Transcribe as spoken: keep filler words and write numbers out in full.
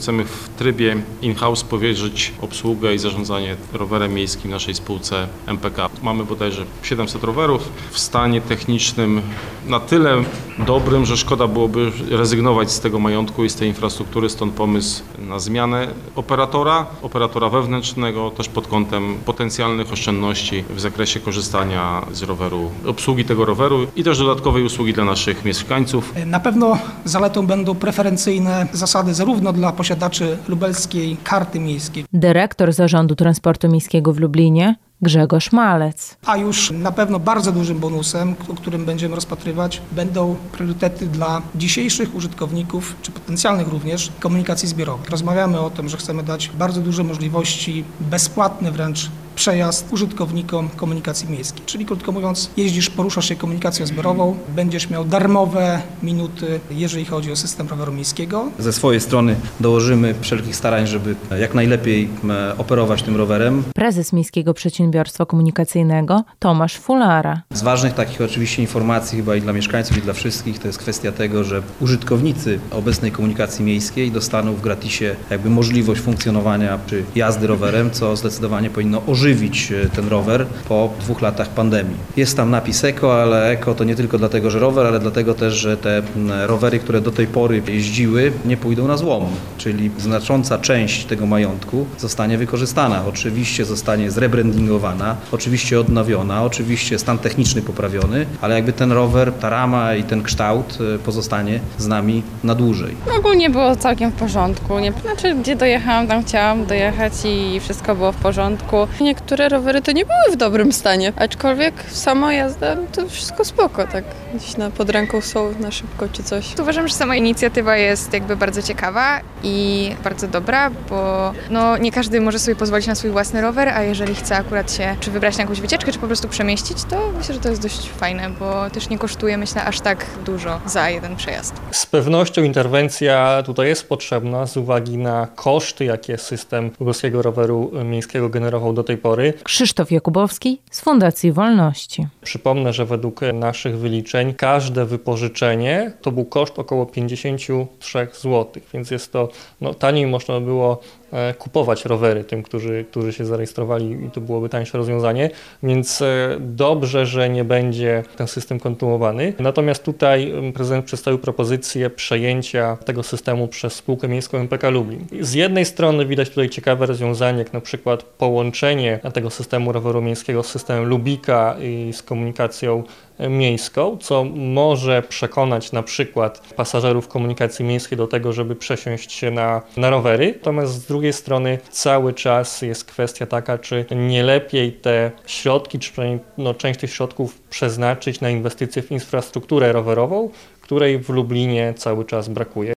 chcemy w trybie in-house powierzyć obsługę i zarządzanie rowerem miejskim naszej spółce M P K. Mamy bodajże siedemset rowerów w stanie technicznym na tyle dobrym, że szkoda byłoby rezygnować z tego majątku i z tej infrastruktury, stąd pomysł na zmianę operatora, operatora wewnętrznego, też pod kątem potencjalnych oszczędności w zakresie korzystania z roweru, obsługi tego roweru i też dodatkowej usługi dla naszych mieszkańców. Na pewno zaletą będą preferencyjne zasady zarówno dla posiadaczy lubelskiej karty miejskiej. Dyrektor Zarządu Transportu Miejskiego w Lublinie Grzegorz Malec. A już na pewno bardzo dużym bonusem, o którym będziemy rozpatrywać, będą priorytety dla dzisiejszych użytkowników, czy potencjalnych również, komunikacji zbiorowej. Rozmawiamy o tym, że chcemy dać bardzo duże możliwości, bezpłatny wręcz przejazd użytkownikom komunikacji miejskiej. Czyli krótko mówiąc, jeździsz, poruszasz się komunikacją zbiorową, będziesz miał darmowe minuty, jeżeli chodzi o system roweru miejskiego. Ze swojej strony dołożymy wszelkich starań, żeby jak najlepiej operować tym rowerem. Prezes Miejskiego Przedsiębiorstwa Komunikacyjnego Tomasz Fulara. Z ważnych takich oczywiście informacji chyba i dla mieszkańców, i dla wszystkich, to jest kwestia tego, że użytkownicy obecnej komunikacji miejskiej dostaną w gratisie jakby możliwość funkcjonowania czy jazdy rowerem, co zdecydowanie powinno ożywić ten rower po dwóch latach pandemii. Jest tam napis eko, ale eko to nie tylko dlatego, że rower, ale dlatego też, że te rowery, które do tej pory jeździły, nie pójdą na złom, czyli znacząca część tego majątku zostanie wykorzystana. Oczywiście zostanie zrebrandingowana, oczywiście odnowiona, oczywiście stan techniczny poprawiony, ale jakby ten rower, ta rama i ten kształt pozostanie z nami na dłużej. Ogólnie było całkiem w porządku. Nie, znaczy, gdzie dojechałam, tam chciałam dojechać i wszystko było w porządku. Niektóre rowery to nie były w dobrym stanie, aczkolwiek sama jazda to wszystko spoko, tak gdzieś na pod ręką są na szybko czy coś. Uważam, że sama inicjatywa jest jakby bardzo ciekawa i bardzo dobra, bo no, nie każdy może sobie pozwolić na swój własny rower, a jeżeli chce akurat się czy wybrać na jakąś wycieczkę, czy po prostu przemieścić, to myślę, że to jest dość fajne, bo też nie kosztuje, myślę, aż tak dużo za jeden przejazd. Z pewnością interwencja tutaj jest potrzebna z uwagi na koszty, jakie system Lubelskiego Roweru Miejskiego generował do tej pory. Krzysztof Jakubowski z Fundacji Wolności. Przypomnę, że według naszych wyliczeń każde wypożyczenie to był koszt około pięćdziesiąt trzy złotych, więc jest to no, taniej można było kupować rowery tym, którzy, którzy się zarejestrowali i to byłoby tańsze rozwiązanie, więc dobrze, że nie będzie ten system kontynuowany. Natomiast tutaj prezydent przedstawił propozycję przejęcia tego systemu przez spółkę miejską M P K Lublin. Z jednej strony widać tutaj ciekawe rozwiązanie, jak na przykład połączenie tego systemu roweru miejskiego z systemem Lubika i z komunikacją miejską, co może przekonać na przykład pasażerów komunikacji miejskiej do tego, żeby przesiąść się na, na rowery. Natomiast z drugiej strony cały czas jest kwestia taka, czy nie lepiej te środki, czy przynajmniej no, część tych środków przeznaczyć na inwestycje w infrastrukturę rowerową, której w Lublinie cały czas brakuje.